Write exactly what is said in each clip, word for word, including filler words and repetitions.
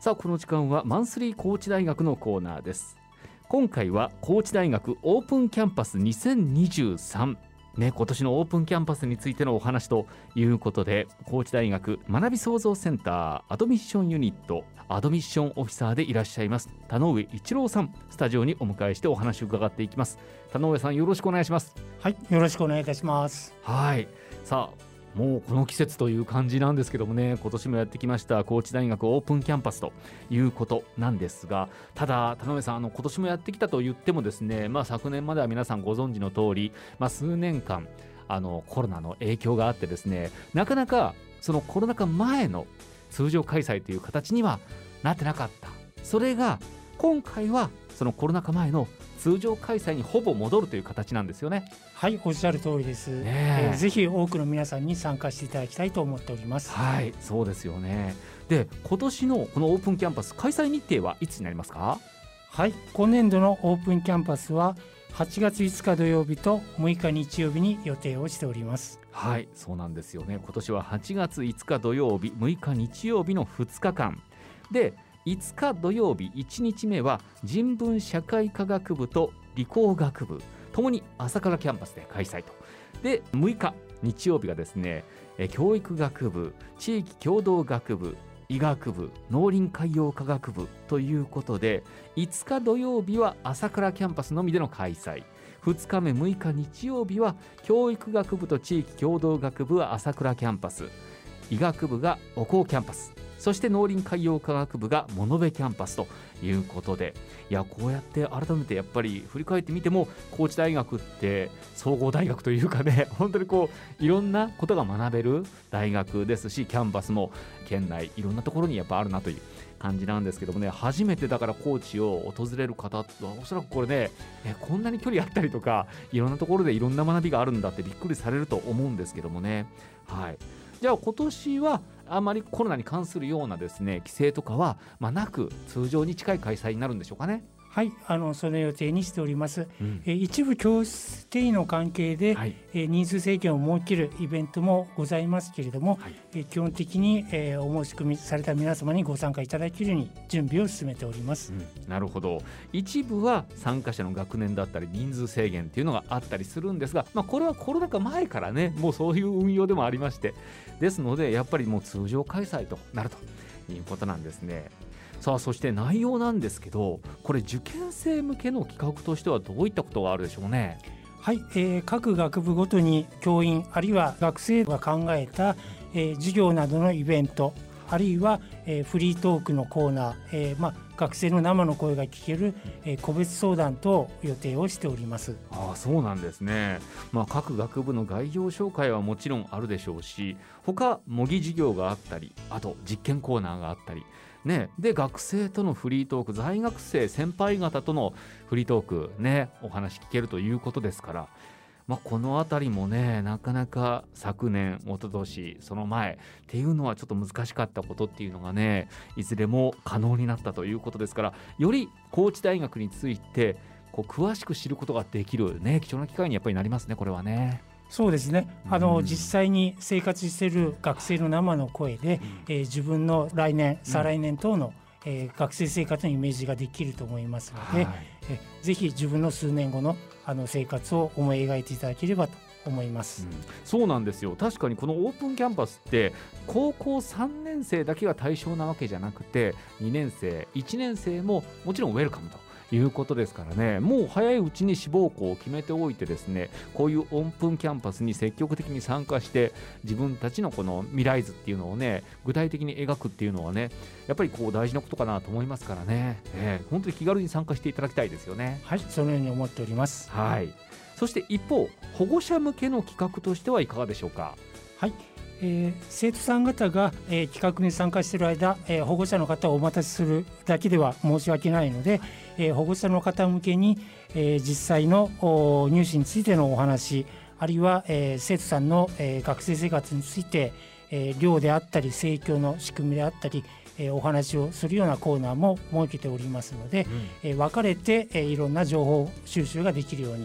さあこの時間はマンスリー高知大学のコーナーです。今回は高知大学オープンキャンパスにせんにじゅうさん、ね、今年のオープンキャンパスについてのお話ということで、高知大学学び創造センターアドミッションユニットアドミッションオフィサーでいらっしゃいます田上一郎さん、スタジオにお迎えしてお話を伺っていきます。田上さん、よろしくお願いします。 はい、よろしくお願いいたします。 はい、さあもうこの季節という感じなんですけどもね、今年もやってきました高知大学オープンキャンパスということなんですが、ただ田上さん、あの今年もやってきたと言ってもですね、まあ、昨年までは皆さんご存知の通り、まあ、数年間あのコロナの影響があってですね、なかなかそのコロナ禍前の通常開催という形にはなってなかった。それが今回はそのコロナ禍前の通常開催にほぼ戻るという形なんですよね。 はい、おっしゃる通りです、 ねえー、ぜひ多くの皆さんに参加していただきたいと思っております。 はい、そうですよね。で、今年のこのオープンキャンパス開催日程はいつになりますか？ はい、今年度のオープンキャンパスははちがついつか土曜日とむいか日曜日に予定をしております。 はい、そうなんですよね。今年ははちがついつか土曜日、むいか日曜日のふつかかんで、いつか土曜日いちにちめは人文社会科学部と理工学部ともに朝からキャンパスで開催と。で、むいか日曜日がですね、教育学部、地域協同学部、医学部、農林海洋科学部ということで、いつか土曜日は朝からキャンパスのみでの開催、ふつかめむいか日曜日は教育学部と地域協同学部は朝倉キャンパス、医学部がおこうキャンパス、そして農林海洋科学部が物部キャンパスということで、いや、こうやって改めてやっぱり振り返ってみても、高知大学って総合大学というかね、本当にこういろんなことが学べる大学ですし、キャンパスも県内いろんなところにやっぱあるなという感じなんですけどもね、初めてだから高知を訪れる方はおそらくこれね、えこんなに距離あったりとか、いろんなところでいろんな学びがあるんだってびっくりされると思うんですけどもね。はい、じゃあ今年はあまりコロナに関するようなですね規制とかは、まあ、なく通常に近い開催になるんでしょうかね。 はい、あのその予定にしております、 うん、 え一部教室定員の関係で、はい、え人数制限を設けるイベントもございますけれども、はい、え基本的に、えお申し込みされた皆様にご参加いただけるように準備を進めております、 うん、なるほど。一部は参加者の学年だったり人数制限っていうのがあったりするんですが、まあ、これはコロナ禍前からねもうそういう運用でもありまして、ですのでやっぱりもう通常開催となるということなんですね。さあ、そして内容なんですけど、これ受験生向けの企画としてはどういったことがあるでしょうね。 はい、えー、各学部ごとに教員あるいは学生が考えた、えー、授業などのイベント、あるいは、えー、フリートークのコーナー、えーまあ、学生の生の声が聞ける、えー、個別相談と予定をしております。 ああ、そうなんですね。まあ、各学部の概要紹介はもちろんあるでしょうし、他模擬授業があったり、あと実験コーナーがあったりね、で学生とのフリートーク、在学生先輩方とのフリートークね、お話聞けるということですから、まあ、このあたりもね、なかなか昨年、一昨年、その前っていうのはちょっと難しかったことっていうのがね、いずれも可能になったということですから、より高知大学についてこう詳しく知ることができるね、貴重な機会にやっぱりなりますね、これはね。 そうですね、あの、うん、実際に生活している学生の生の声で、うん、えー、自分の来年再来年等の、うん、えー、学生生活のイメージができると思いますので、はい、えぜひ自分の数年後の、あの生活を思い描いていただければと思います、うん、 そうなんですよ。確かにこのオープンキャンパスって高校さんねん生だけが対象なわけじゃなくて、にねん生いちねん生ももちろんウェルカムということですからね、もう早いうちに志望校を決めておいてですね、こういうオープンキャンパスに積極的に参加して自分たちのこの未来図っていうのをね具体的に描くっていうのはね、やっぱりこう大事なことかなと思いますからね、えー、本当に気軽に参加していただきたいですよね。 はい、そのように思っております。 はい、そして一方、保護者向けの企画としてはいかがでしょうか。 はい、えー、生徒さん方が、えー、企画に参加している間、えー、保護者の方をお待たせするだけでは申し訳ないので、えー、保護者の方向けに、えー、実際の入試についてのお話、あるいは、えー、生徒さんの、えー、学生生活について、えー、寮であったり生協の仕組みであったり、えー、お話をするようなコーナーも設けておりますので、うん、えー、分かれて、えー、いろんな情報収集ができるように、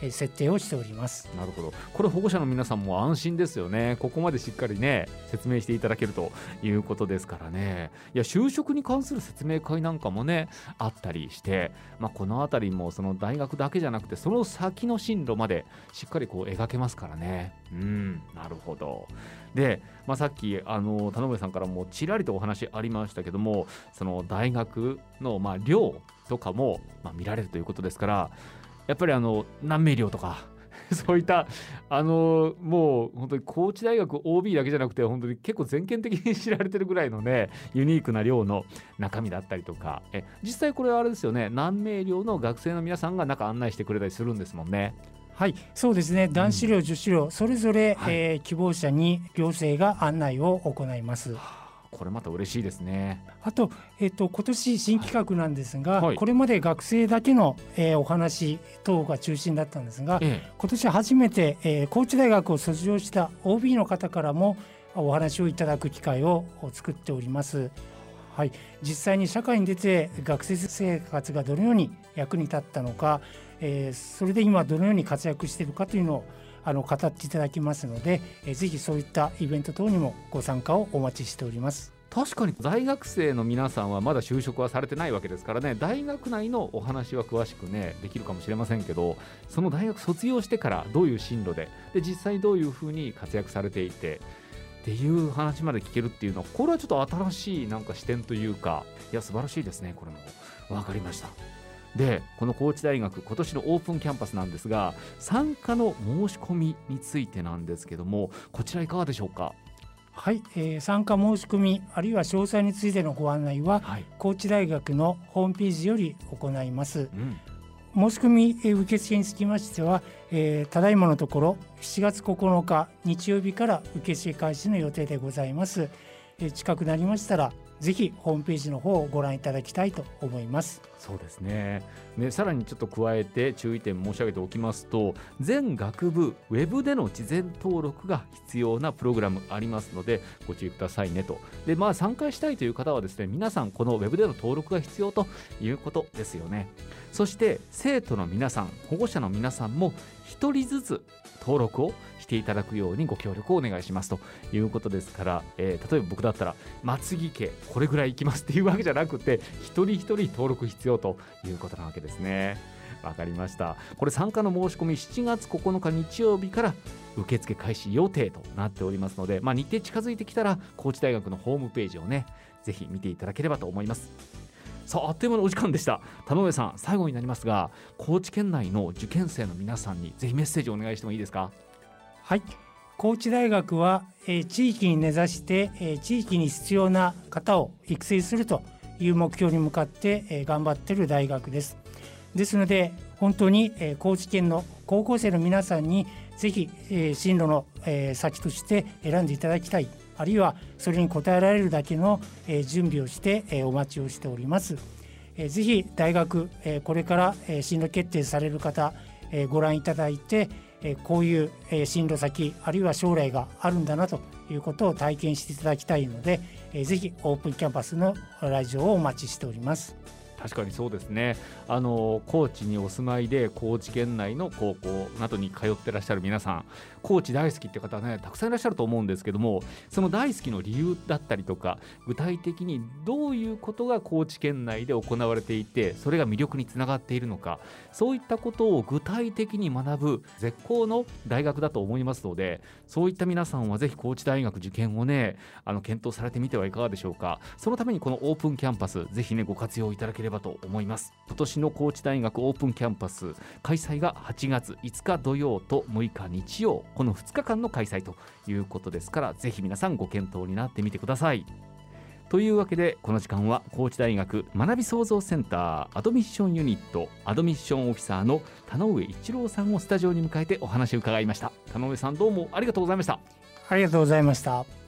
えー、設定をしております。 なるほど。これ保護者の皆さんも安心ですよね。ここまでしっかりね説明していただけるということですからね。いや就職に関する説明会なんかもねあったりして、まあ、このあたりもその大学だけじゃなくてその先の進路までしっかりこう描けますからね。うん、なるほど。で、まあ、さっきあの田上さんからもちらりとお話ありましたけども、その大学のまあ寮とかもまあ見られるということですから、やっぱりあの何名寮とかそういったあのもう本当に高知大学 オービー だけじゃなくて本当に結構全県的に知られてるぐらいのねユニークな寮の中身だったりとか、え実際これはあれですよね、何名寮の学生の皆さんが中案内してくれたりするんですもんね。 はい、そうですね。男子寮、女子寮それぞれ、 はい、 えー、希望者に行政が案内を行います。 これまた嬉しいですね。 あと、えー、と今年新企画なんですが、 はい、 これまで学生だけの、えー、お話等が中心だったんですが、ええ、今年初めて、えー、高知大学を卒業した オービー の方からもお話をいただく機会を作っております。はい、実際に社会に出て学生生活がどのように役に立ったのか、えー、それで今どのように活躍しているかというのをあの語っていただきますので、えー、ぜひそういったイベント等にもご参加をお待ちしております。 確かに大学生の皆さんはまだ就職はされてないわけですからね、大学内のお話は詳しくねできるかもしれませんけど、その大学卒業してからどういう進路で、で実際どういうふうに活躍されていてっていう話まで聞けるっていうのは、これはちょっと新しいなんか視点というか、いや素晴らしいですね。これも分かりました。でこの高知大学今年のオープンキャンパスなんですが、参加の申し込みについてなんですけども、こちらいかがでしょうか。 はい、えー、参加申し込みあるいは詳細についてのご案内は、はい、高知大学のホームページより行います。うん、申し込み受付につきましては、えー、ただいまのところしちがつここのか日曜日から受付開始の予定でございます。えー、近くなりましたらぜひホームページの方をご覧いただきたいと思います。 そうですね。でさらにちょっと加えて注意点申し上げておきますと、全学部ウェブでの事前登録が必要なプログラムありますのでご注意くださいねと。でまあ参加したいという方はですね、皆さんこのウェブでの登録が必要ということですよね。そして生徒の皆さん、保護者の皆さんもひとりずつ登録をしていただくようにご協力をお願いしますということですから、えー、例えば僕だったら松木家これぐらい行きますっていうわけじゃなくて、一人一人登録必要ということなわけですね。わかりました。これ参加の申し込みしちがつここのか日曜日から受付開始予定となっておりますので、まあ、日程近づいてきたら高知大学のホームページをねぜひ見ていただければと思います。さあ、あっという間のお時間でした。田上さん、最後になりますが高知県内の受験生の皆さんにぜひメッセージをお願いしてもいいですか。 はい、高知大学は、えー、地域に根ざして、えー、地域に必要な方を育成するという目標に向かって、えー、頑張っている大学です。ですので本当に、えー、高知県の高校生の皆さんにぜひ、えー、進路の、えー、先として選んでいただきたい、あるいはそれに応えられるだけの、えー、準備をして、えー、お待ちをしております。えー、ぜひ大学、えー、これから、えー、進路決定される方、えー、ご覧いただいて、えー、こういう、えー、進路先あるいは将来があるんだなということを体験していただきたいので、えー、ぜひオープンキャンパスの来場をお待ちしております。 確かにそうですね。あの高知にお住まいで高知県内の高校などに通ってらっしゃる皆さん、高知大好きって方はねたくさんいらっしゃると思うんですけども、その大好きの理由だったりとか、具体的にどういうことが高知県内で行われていてそれが魅力につながっているのか、そういったことを具体的に学ぶ絶好の大学だと思いますので、そういった皆さんはぜひ高知大学受験をねあの検討されてみてはいかがでしょうか。そのためにこのオープンキャンパスぜひねご活用いただければと思います。今年の高知大学オープンキャンパス開催がはちがついつか土曜とむいか日曜、このふつかかんの開催ということですから、ぜひ皆さんご検討になってみてください。というわけでこの時間は高知大学学び創造センターアドミッションユニットアドミッションオフィサーの田上一郎さんをスタジオに迎えてお話を伺いました。田上さん、どうもありがとうございました。 ありがとうございました。